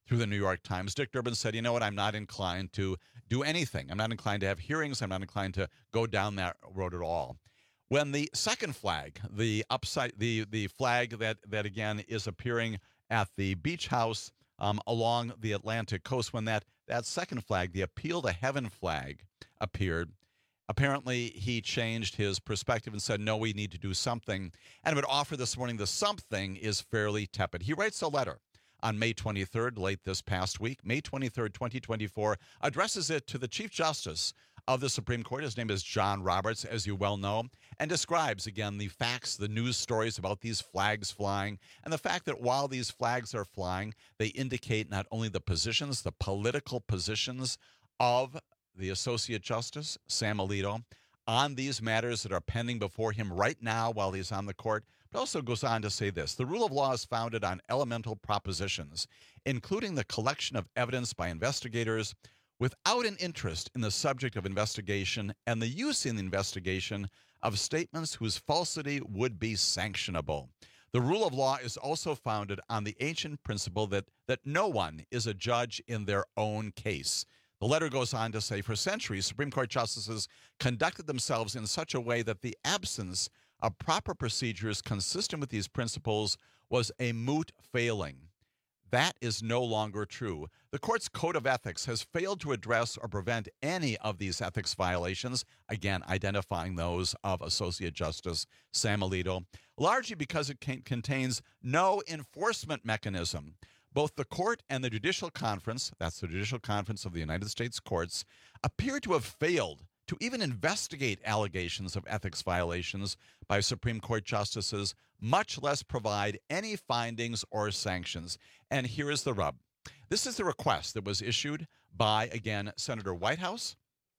through the New York Times. Dick Durbin said, you know what, I'm not inclined to do anything. I'm not inclined to have hearings. I'm not inclined to go down that road at all. When the second flag, the upside, the the flag that, that again is appearing at the beach house um, along the Atlantic coast, when that, that second flag, the Appeal to Heaven flag, appeared, apparently he changed his perspective and said, no, we need to do something. And I would offer this morning the something is fairly tepid. He writes a letter on May twenty-third, late this past week, May twenty-third, twenty twenty-four, addresses it to the Chief Justice of the Supreme Court. His name is John Roberts, as you well know, and describes, again, the facts, the news stories about these flags flying, and the fact that while these flags are flying, they indicate not only the positions, the political positions of the Associate Justice, Sam Alito, on these matters that are pending before him right now while he's on the court, but also goes on to say this: the rule of law is founded on elemental propositions, including the collection of evidence by investigators without an interest in the subject of investigation and the use in the investigation of statements whose falsity would be sanctionable. The rule of law is also founded on the ancient principle that, that no one is a judge in their own case. The letter goes on to say, for centuries, Supreme Court justices conducted themselves in such a way that the absence of proper procedures consistent with these principles was a moot failing. That is no longer true. The court's code of ethics has failed to address or prevent any of these ethics violations, again, identifying those of Associate Justice Sam Alito, largely because it can- contains no enforcement mechanism. Both the court and the Judicial Conference, that's the Judicial Conference of the United States Courts, appear to have failed to even investigate allegations of ethics violations by Supreme Court justices, much less provide any findings or sanctions. And here is the rub. This is the request that was issued by, again, Senator Whitehouse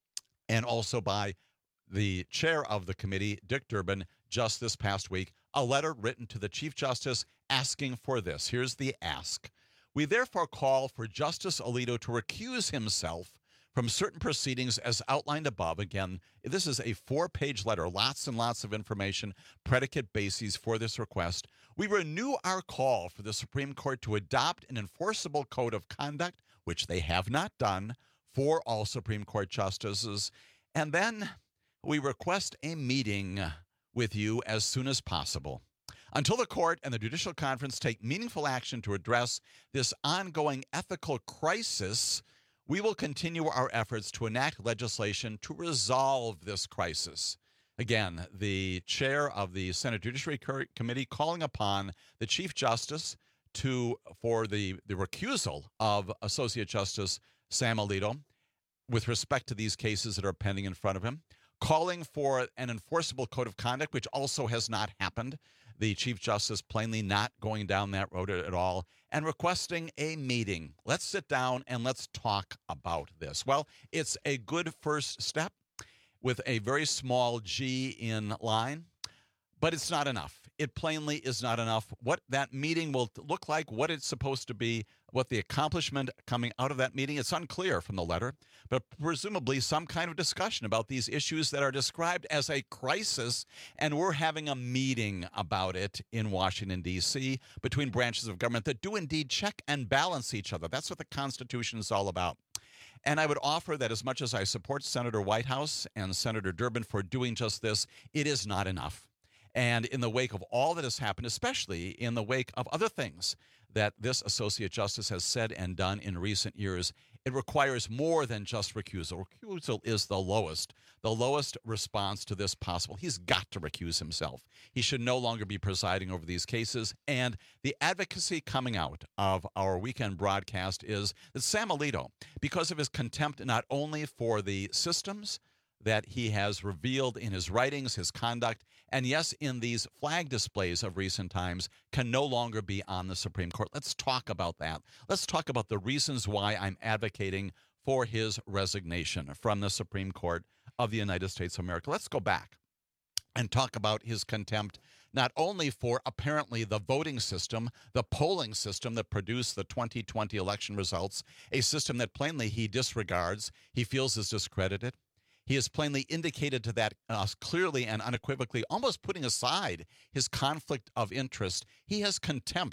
and also by the chair of the committee, Dick Durbin, just this past week, a letter written to the Chief Justice asking for this. Here's the ask. We therefore call for Justice Alito to recuse himself from certain proceedings as outlined above. Again, this is a four-page letter, lots and lots of information, predicate bases for this request. We renew our call for the Supreme Court to adopt an enforceable code of conduct, which they have not done, for all Supreme Court justices. And then we request a meeting with you as soon as possible. Until the court and the Judicial Conference take meaningful action to address this ongoing ethical crisis, we will continue our efforts to enact legislation to resolve this crisis. Again, the chair of the Senate Judiciary Committee calling upon the Chief Justice to for the, the recusal of Associate Justice Sam Alito with respect to these cases that are pending in front of him, calling for an enforceable code of conduct, which also has not happened. The Chief Justice plainly not going down that road at all, and requesting a meeting. Let's sit down and let's talk about this. Well, it's a good first step with a very small G in line, but it's not enough. It plainly is not enough. What that meeting will look like, what it's supposed to be, what the accomplishment coming out of that meeting, it's unclear from the letter, but presumably some kind of discussion about these issues that are described as a crisis, and we're having a meeting about it in Washington, D C, between branches of government that do indeed check and balance each other. That's what the Constitution is all about. And I would offer that as much as I support Senator Whitehouse and Senator Durbin for doing just this, it is not enough. And in the wake of all that has happened, especially in the wake of other things that this Associate Justice has said and done in recent years, it requires more than just recusal. Recusal is the lowest, the lowest response to this possible. He's got to recuse himself. He should no longer be presiding over these cases. And the advocacy coming out of our weekend broadcast is that Sam Alito, because of his contempt not only for the systems that he has revealed in his writings, his conduct, and yes, in these flag displays of recent times, can no longer be on the Supreme Court. Let's talk about that. Let's talk about the reasons why I'm advocating for his resignation from the Supreme Court of the United States of America. Let's go back and talk about his contempt, not only for apparently the voting system, the polling system that produced the twenty twenty election results, a system that plainly he disregards, he feels is discredited. He has plainly indicated to that uh, clearly and unequivocally, almost putting aside his conflict of interest. He has contempt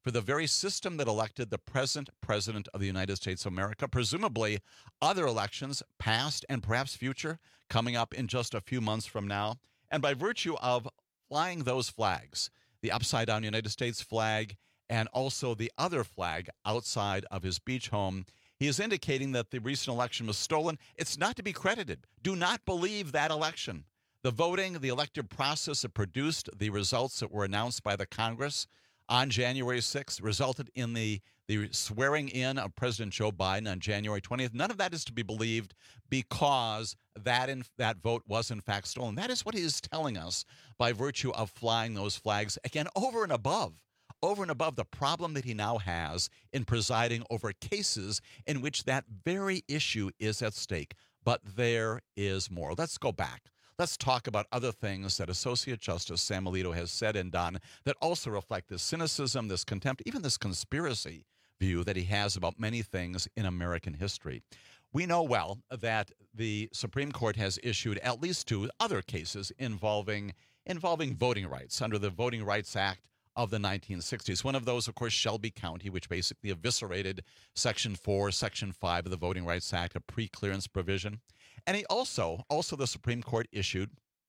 for the very system that elected the present President of the United States of America, presumably other elections, past and perhaps future, coming up in just a few months from now. And by virtue of flying those flags, the upside-down United States flag and also the other flag outside of his beach home, he is indicating that the recent election was stolen. It's not to be credited. Do not believe that election. The voting, the elective process that produced the results that were announced by the Congress on January sixth resulted in the, the swearing in of President Joe Biden on January twentieth. None of that is to be believed because that, in, that vote was in fact stolen. That is what he is telling us by virtue of flying those flags, again, over and above. over and above the problem that he now has in presiding over cases in which that very issue is at stake. But there is more. Let's go back. Let's talk about other things that Associate Justice Sam Alito has said and done that also reflect this cynicism, this contempt, even this conspiracy view that he has about many things in American history. We know well that the Supreme Court has issued at least two other cases involving involving voting rights under the Voting Rights Act of the nineteen sixties. One of those, of course, Shelby County, which basically eviscerated Section four, Section five of the Voting Rights Act, a pre-clearance provision. And he also, also the Supreme Court issued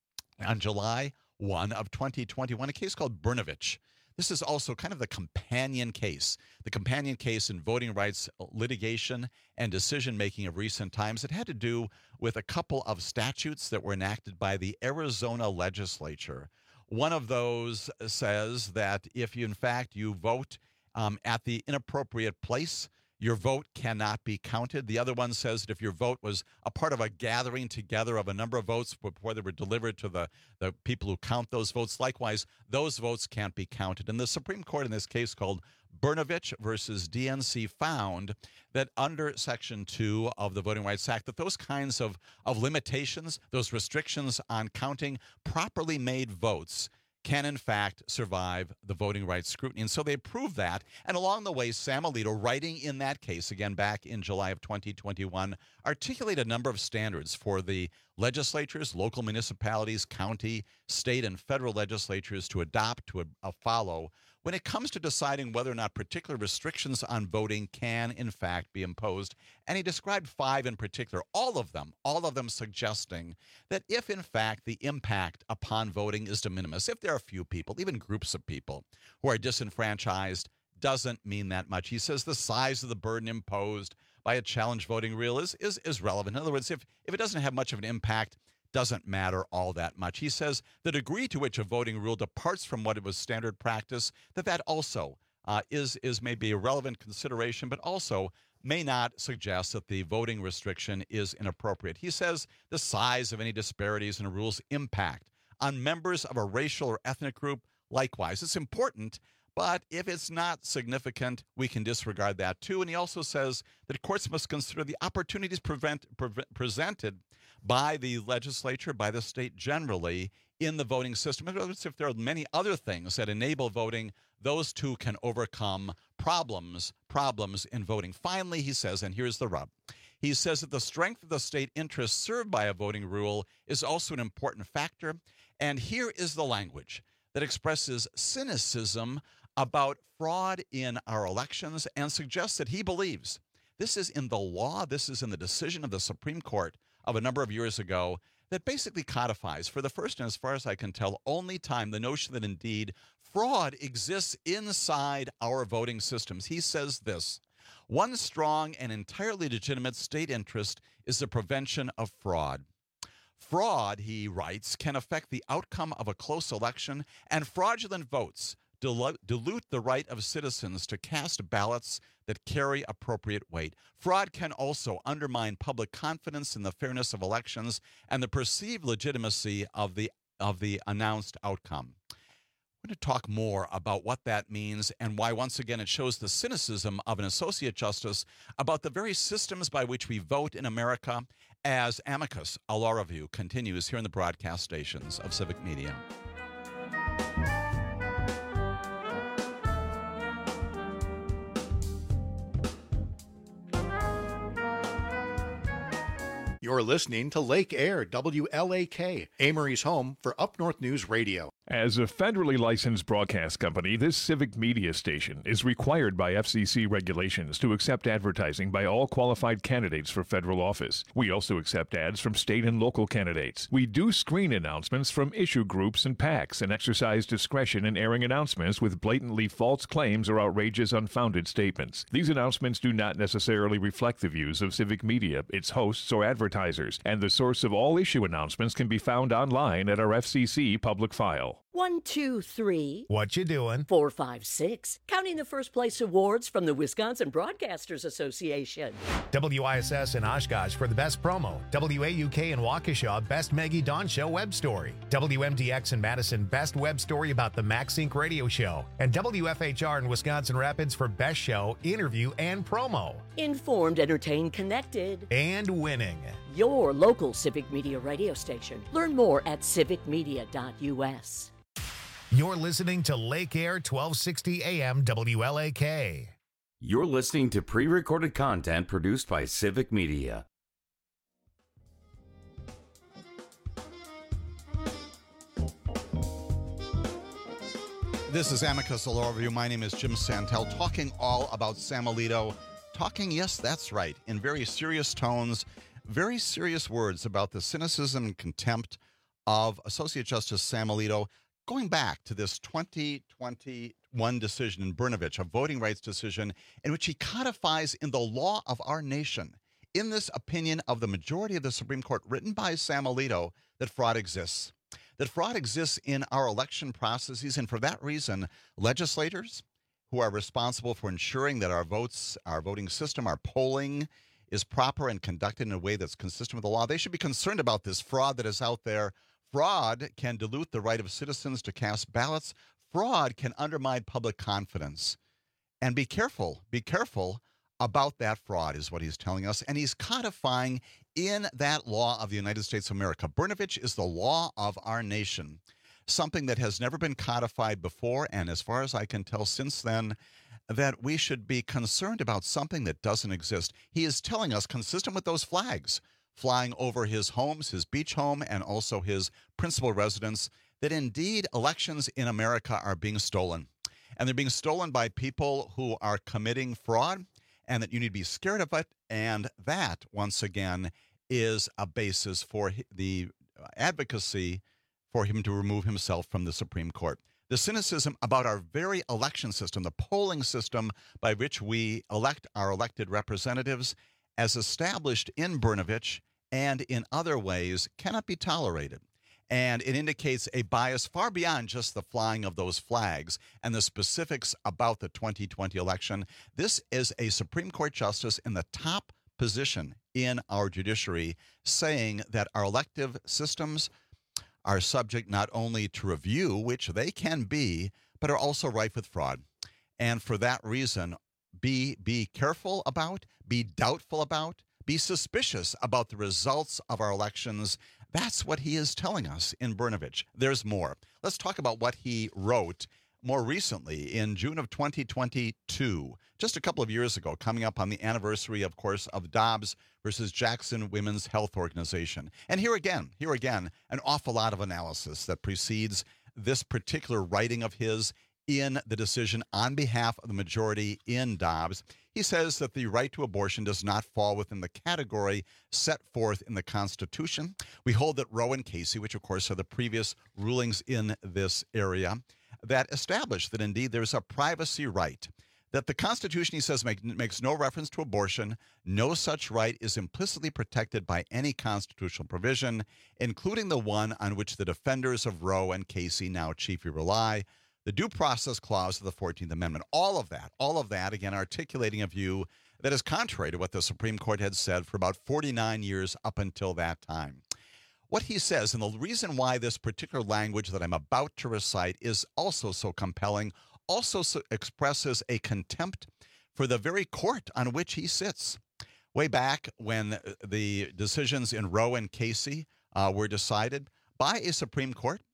on July first of twenty twenty-one a case called Brnovich. This is also kind of the companion case, the companion case in voting rights litigation and decision-making of recent times. It had to do with a couple of statutes that were enacted by the Arizona legislature. One of those says that if you, in fact, you vote um, at the inappropriate place, your vote cannot be counted. The other one says that if your vote was a part of a gathering together of a number of votes before they were delivered to the, the people who count those votes, likewise, those votes can't be counted. And the Supreme Court in this case called Brnovich versus D N C found that under Section two of the Voting Rights Act, that those kinds of, of limitations, those restrictions on counting properly made votes can, in fact, survive the voting rights scrutiny. And so they proved that. And along the way, Sam Alito, writing in that case, again back in July of twenty twenty-one, articulated a number of standards for the legislatures, local municipalities, county, state, and federal legislatures to adopt, to uh, follow, when it comes to deciding whether or not particular restrictions on voting can, in fact, be imposed. And he described five in particular, all of them, all of them suggesting that if, in fact, the impact upon voting is de minimis, if there are a few people, even groups of people, who are disenfranchised, doesn't mean that much. He says the size of the burden imposed by a challenge voting rule is, is, is relevant. In other words, if, if it doesn't have much of an impact, doesn't matter all that much. He says the degree to which a voting rule departs from what it was standard practice, that that also uh, is, is maybe a relevant consideration, but also may not suggest that the voting restriction is inappropriate. He says the size of any disparities in a rule's impact on members of a racial or ethnic group, likewise. It's important, but if it's not significant, we can disregard that too. And he also says that courts must consider the opportunities prevent, pre- presented by the legislature, by the state generally, in the voting system. In other words, if there are many other things that enable voting, those two can overcome problems, problems in voting. Finally, he says, and here's the rub, he says that the strength of the state interest served by a voting rule is also an important factor. And here is the language that expresses cynicism about fraud in our elections and suggests that he believes this is in the law, this is in the decision of the Supreme Court of a number of years ago that basically codifies, for the first and as far as I can tell, only time, the notion that indeed fraud exists inside our voting systems. He says this: one strong and entirely legitimate state interest is the prevention of fraud. Fraud, he writes, can affect the outcome of a close election, and fraudulent votes dilute the right of citizens to cast ballots that carry appropriate weight. Fraud can also undermine public confidence in the fairness of elections and the perceived legitimacy of the of the announced outcome. We're going to talk more about what that means and why, once again, it shows the cynicism of an associate justice about the very systems by which we vote in America, as Amicus, a law review, continues here in the broadcast stations of Civic Media. You're listening to Lake Air, W L A K, Amory's home for Up North News Radio. As a federally licensed broadcast company, this civic media station is required by F C C regulations to accept advertising by all qualified candidates for federal office. We also accept ads from state and local candidates. We do screen announcements from issue groups and PACs and exercise discretion in airing announcements with blatantly false claims or outrageous, unfounded statements. These announcements do not necessarily reflect the views of civic media, its hosts, or advertisers, and the source of all issue announcements can be found online at our F C C public file. One, two, three. What you doing? Four, five, six. Counting the first place awards from the Wisconsin Broadcasters Association. W I S S in Oshkosh for the best promo. W A U K in Waukesha, best Maggie Dawn Show web story. W M D X in Madison, best web story about the MaxSync radio show. And W F H R in Wisconsin Rapids for best show, interview, and promo. Informed, entertained, connected. And winning. Your local civic media radio station. Learn more at civic media dot U S. You're listening to Lake Air twelve sixty A M W L A K. You're listening to pre-recorded content produced by Civic Media. This is Amicus Law Review. My name is Jim Santel, talking all about Sam Alito. Talking, yes, that's right, in very serious tones, very serious words about the cynicism and contempt of Associate Justice Sam Alito, going back to this twenty twenty-one decision in Brnovich, a voting rights decision in which he codifies in the law of our nation, in this opinion of the majority of the Supreme Court written by Sam Alito, that fraud exists. That fraud exists in our election processes, and for that reason, legislators who are responsible for ensuring that our votes, our voting system, our polling is proper and conducted in a way that's consistent with the law, they should be concerned about this fraud that is out there. Fraud can dilute the right of citizens to cast ballots. Fraud can undermine public confidence. And be careful, be careful about that fraud is what he's telling us. And he's codifying in that law of the United States of America. Brnovich is the law of our nation, something that has never been codified before. And as far as I can tell since then, that we should be concerned about something that doesn't exist. He is telling us, consistent with those flags flying over his homes, his beach home, and also his principal residence, that indeed elections in America are being stolen. And they're being stolen by people who are committing fraud, and that you need to be scared of it. And that, once again, is a basis for the advocacy for him to remove himself from the Supreme Court. The cynicism about our very election system, the polling system by which we elect our elected representatives, as established in Brnovich and in other ways, cannot be tolerated. And it indicates a bias far beyond just the flying of those flags and the specifics about the twenty twenty election. This is a Supreme Court justice in the top position in our judiciary saying that our elective systems are subject not only to review, which they can be, but are also rife with fraud. And for that reason, be be careful about, be doubtful about, be suspicious about the results of our elections. That's what he is telling us in Brnovich. There's more. Let's talk about what he wrote more recently in June of twenty twenty-two, just a couple of years ago, coming up on the anniversary, of course, of Dobbs versus Jackson Women's Health Organization. And here again, here again, an awful lot of analysis that precedes this particular writing of his in the decision on behalf of the majority in Dobbs. He says that the right to abortion does not fall within the category set forth in the Constitution. We hold that Roe and Casey, which of course are the previous rulings in this area, that establish that indeed there's a privacy right, that the Constitution, he says, make, makes no reference to abortion. No such right is implicitly protected by any constitutional provision, including the one on which the defenders of Roe and Casey now chiefly rely, the Due Process Clause of the fourteenth Amendment. All of that, all of that, again, articulating a view that is contrary to what the Supreme Court had said for about forty-nine years up until that time. What he says, and the reason why this particular language that I'm about to recite is also so compelling, also so expresses a contempt for the very court on which he sits. Way back when the decisions in Roe and Casey uh, were decided by a Supreme Court,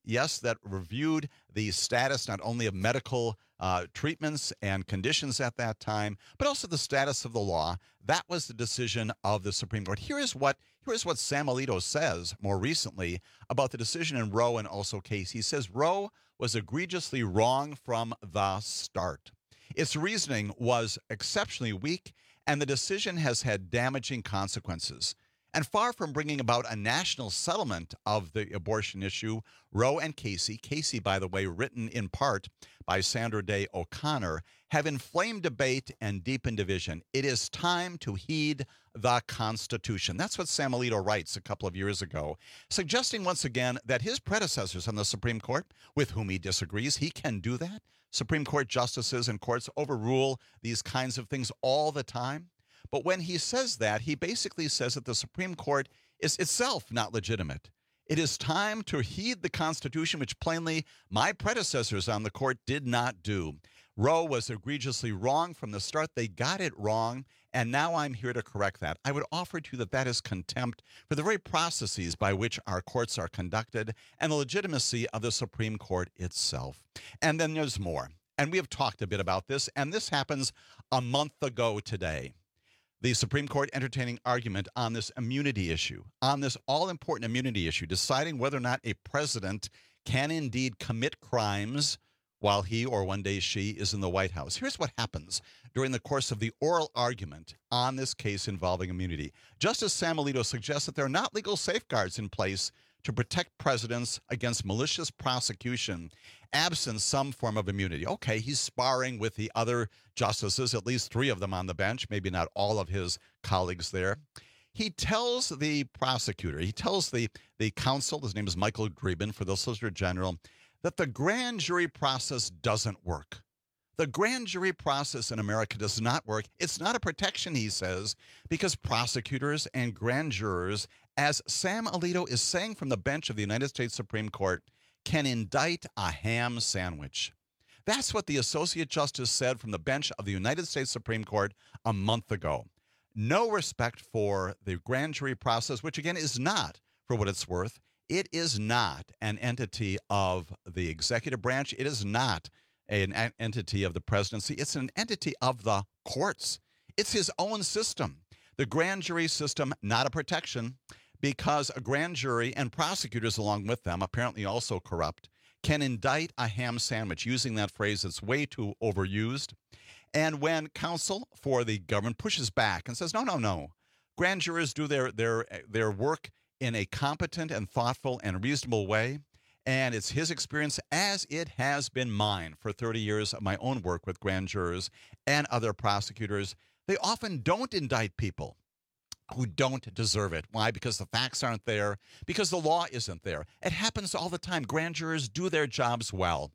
yes, that reviewed the status not only of medical uh, treatments and conditions at that time, but also the status of the law. That was the decision of the Supreme Court. Here is what here is what Sam Alito says more recently about the decision in Roe and also Casey. He says Roe was egregiously wrong from the start. Its reasoning was exceptionally weak, and the decision has had damaging consequences. And far from bringing about a national settlement of the abortion issue, Roe and Casey, Casey, by the way, written in part by Sandra Day O'Connor, have inflamed debate and deepened division. It is time to heed the Constitution. That's what Sam Alito writes a couple of years ago, suggesting once again that his predecessors on the Supreme Court, with whom he disagrees, he can do that. Supreme Court justices and courts overrule these kinds of things all the time. But when he says that, he basically says that the Supreme Court is itself not legitimate. It is time to heed the Constitution, which plainly my predecessors on the court did not do. Roe was egregiously wrong from the start. They got it wrong, and now I'm here to correct that. I would offer to you that that is contempt for the very processes by which our courts are conducted and the legitimacy of the Supreme Court itself. And then there's more. And we have talked a bit about this, and this happens a month ago today. The Supreme Court entertaining argument on this immunity issue, on this all-important immunity issue, deciding whether or not a president can indeed commit crimes while he or one day she is in the White House. Here's what happens during the course of the oral argument on this case involving immunity. Justice Sam Alito suggests that there are not legal safeguards in place to protect presidents against malicious prosecution, absent some form of immunity. Okay, he's sparring with the other justices, at least three of them on the bench, maybe not all of his colleagues there. He tells the prosecutor, he tells the, the counsel, his name is Michael Dreeben for the Solicitor General, that the grand jury process doesn't work. The grand jury process in America does not work. It's not a protection, he says, because prosecutors and grand jurors, as Sam Alito is saying from the bench of the United States Supreme Court, can indict a ham sandwich. That's what the Associate Justice said from the bench of the United States Supreme Court a month ago. No respect for the grand jury process, which again is not, for what it's worth, it is not an entity of the executive branch. It is not an entity of the presidency. It's an entity of the courts. It's his own system. The grand jury system, not a protection, because a grand jury and prosecutors along with them, apparently also corrupt, can indict a ham sandwich, using that phrase that's way too overused. And when counsel for the government pushes back and says, no, no, no, grand jurors do their, their, their work in a competent and thoughtful and reasonable way, and it's his experience, as it has been mine for thirty years of my own work with grand jurors and other prosecutors, they often don't indict people who don't deserve it. Why? Because the facts aren't there, because the law isn't there. It happens all the time. Grand jurors do their jobs well.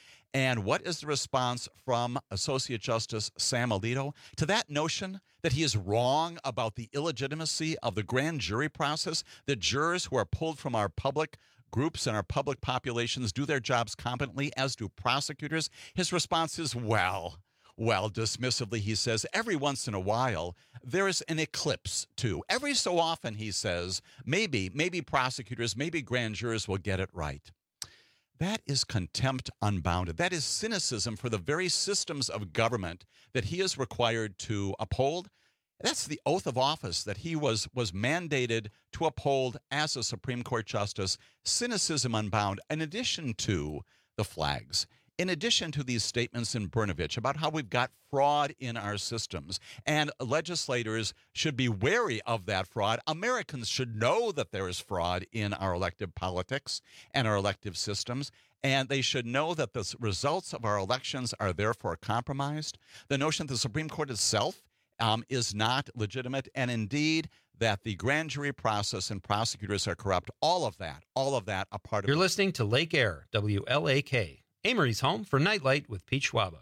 And what is the response from Associate Justice Sam Alito to that notion that he is wrong about the illegitimacy of the grand jury process, that jurors who are pulled from our public groups and our public populations do their jobs competently, as do prosecutors? His response is, well, well, dismissively, he says, every once in a while, there is an eclipse, too. Every so often, he says, maybe, maybe prosecutors, maybe grand jurors will get it right. That is contempt unbounded. That is cynicism for the very systems of government that he is required to uphold. That's the oath of office that he was, was mandated to uphold as a Supreme Court justice. Cynicism unbound, in addition to the flags. In addition to these statements in Brnovich about how we've got fraud in our systems, and legislators should be wary of that fraud. Americans should know that there is fraud in our elective politics and our elective systems, and they should know that the results of our elections are therefore compromised. The notion that the Supreme Court itself um, is not legitimate, and indeed that the grand jury process and prosecutors are corrupt. All of that, all of that a part of You're listening to Lake Air, W L A K. Amory's home for Nightlight with Pete Schwaba.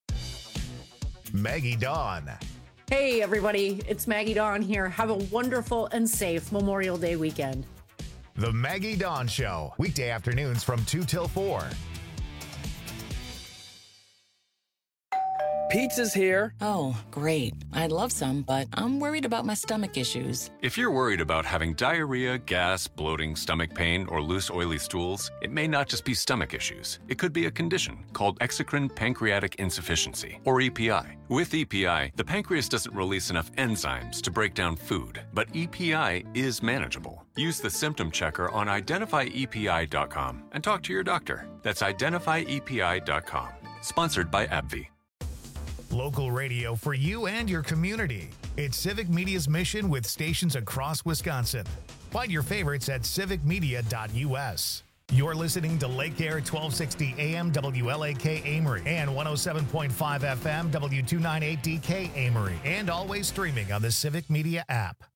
Maggie Dawn. Hey, everybody. It's Maggie Dawn here. Have a wonderful and safe Memorial Day weekend. The Maggie Dawn Show, weekday afternoons from two till four. Pizza's here. Oh, great. I'd love some, but I'm worried about my stomach issues. If you're worried about having diarrhea, gas, bloating, stomach pain, or loose, oily stools, it may not just be stomach issues. It could be a condition called exocrine pancreatic insufficiency, or E P I. With E P I, the pancreas doesn't release enough enzymes to break down food, but E P I is manageable. Use the symptom checker on identify E P I dot com and talk to your doctor. That's identify E P I dot com. Sponsored by AbbVie. Local radio for you and your community. It's Civic Media's mission with stations across Wisconsin. Find your favorites at civic media dot U S. You're listening to Lake Air twelve sixty A M W L A K Amory and one oh seven point five F M W two ninety-eight D K Amory, and always streaming on the Civic Media app.